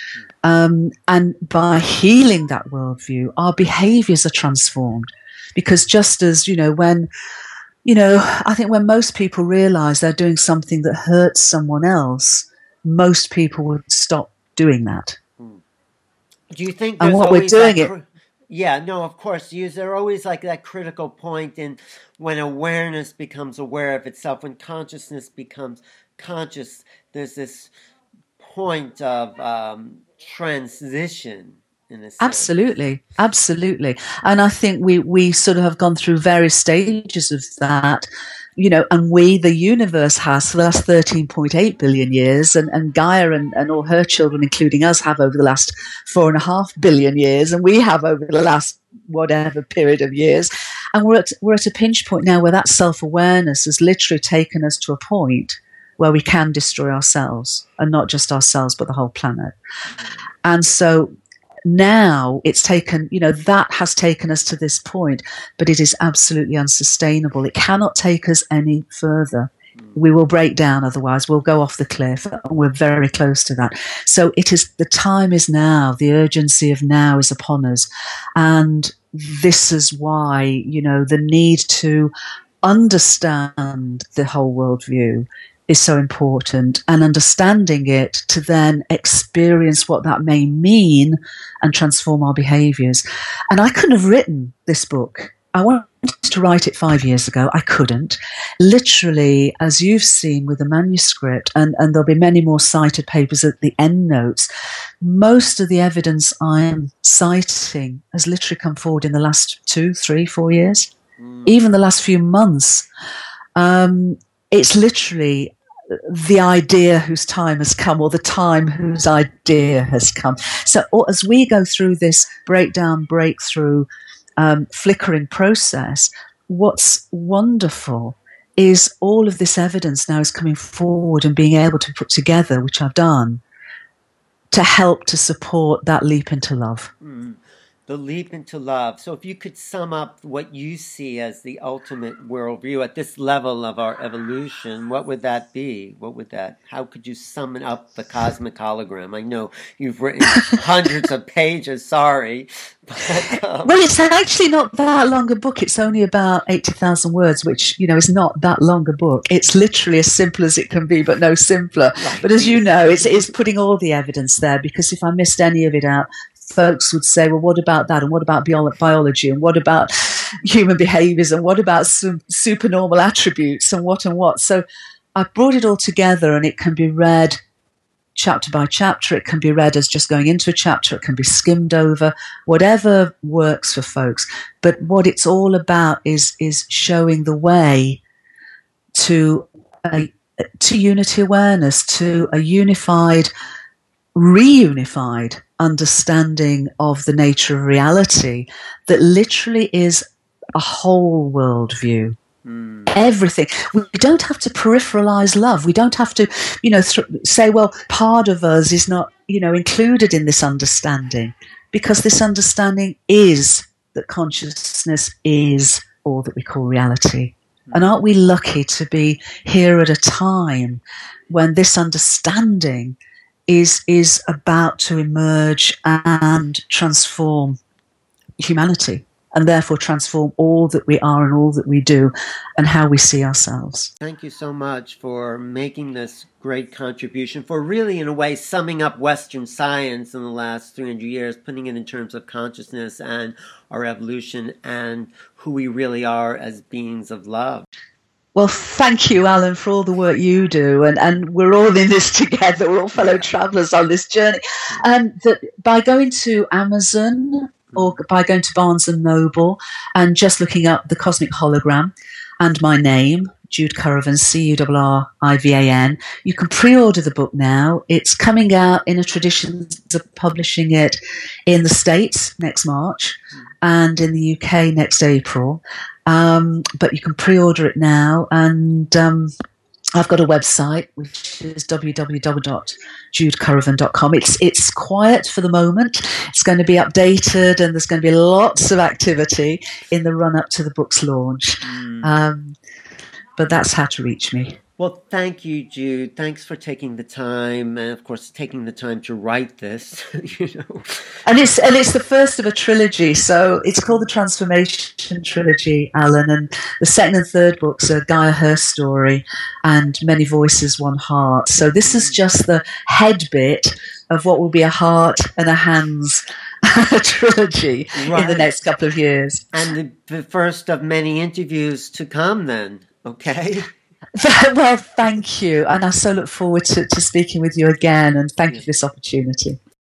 Um, and by healing that worldview, our behaviors are transformed. Because just as, you know, when, you know, I think when most people realize they're doing something that hurts someone else, most people would stop doing that. Do you think and there's what always we're doing that... it Yeah, no, of course. Is there always like that critical point in when awareness becomes aware of itself, when consciousness becomes conscious, there's this point of um, transition in a sense. Absolutely, absolutely. And I think we, we sort of have gone through various stages of that, you know, and we, the universe has for the last thirteen point eight billion years, and, and Gaia and, and all her children, including us, have over the last four and a half billion years, and we have over the last whatever period of years. And we're at, we're at a pinch point now where that self-awareness has literally taken us to a point where we can destroy ourselves, and not just ourselves, but the whole planet. And so now it's taken, you know, that has taken us to this point, but it is absolutely unsustainable. It cannot take us any further. We will break down otherwise. We'll go off the cliff. We're very close to that. So it is, the time is now. The urgency of now is upon us. And this is why, you know, the need to understand the whole worldview is so important, and understanding it to then experience what that may mean and transform our behaviors. And I couldn't have written this book. I wanted to write it five years ago. I couldn't. Literally, as you've seen with the manuscript, and, and there'll be many more cited papers at the end notes, most of the evidence I'm citing has literally come forward in the last two, three, four years, mm. even the last few months. Um, it's literally the idea whose time has come, or the time whose idea has come. So as we go through this breakdown, breakthrough, Um, flickering process, what's wonderful is all of this evidence now is coming forward and being able to put together, which I've done, to help to support that leap into love. Mm. The leap into love. So if you could sum up what you see as the ultimate worldview at this level of our evolution, what would that be? What would that, how could you sum up the cosmic hologram? I know you've written hundreds of pages, sorry. But, um, well, it's actually not that long a book. It's only about eighty thousand words, which, you know, is not that long a book. It's literally as simple as it can be, but no simpler. Right. But as you know, it's, it's putting all the evidence there, because if I missed any of it out, folks would say, well, what about that? And what about bio- biology? And what about human behaviors? And what about some supernormal attributes? And what and what? So I've brought it all together, and it can be read chapter by chapter. It can be read as just going into a chapter. It can be skimmed over, whatever works for folks. But what it's all about is, is showing the way to a, to unity awareness, to a unified, reunified understanding of the nature of reality that literally is a whole worldview. Mm. Everything. We don't have to peripheralize love. We don't have to, you know, th- say, well, part of us is not, you know, included in this understanding, because this understanding is that consciousness is all that we call reality. Mm. And aren't we lucky to be here at a time when this understanding is is about to emerge and transform humanity, and therefore transform all that we are and all that we do and how we see ourselves. Thank you so much for making this great contribution, for really, in a way, summing up Western science in the last three hundred years, putting it in terms of consciousness and our evolution and who we really are as beings of love. Well, thank you, Alan, for all the work you do. And, and we're all in this together. We're all fellow travelers on this journey. And that by going to Amazon or by going to Barnes and Noble and just looking up the cosmic hologram and my name, Jude Currivan, C U R R I V A N, you can pre-order the book now. It's coming out in a tradition of publishing it in the States next March and in the U K next April. Um, but you can pre-order it now, and um, I've got a website which is w w w dot jude currivan dot com. It's it's quiet for the moment. It's going to be updated, and there's going to be lots of activity in the run-up to the book's launch. Mm. Um, but that's how to reach me. Well, thank you, Jude. Thanks for taking the time, and of course, taking the time to write this. you know, and it's and it's the first of a trilogy. So it's called the Transformation Trilogy, Alan. And the second and third books are Gaia, Her Story, and Many Voices, One Heart. So this is just the head bit of what will be a heart and a hands trilogy right. in the next couple of years, and the, the first of many interviews to come. Then, okay. Well, thank you. And I so look forward to, to speaking with you again. And thank you for this opportunity.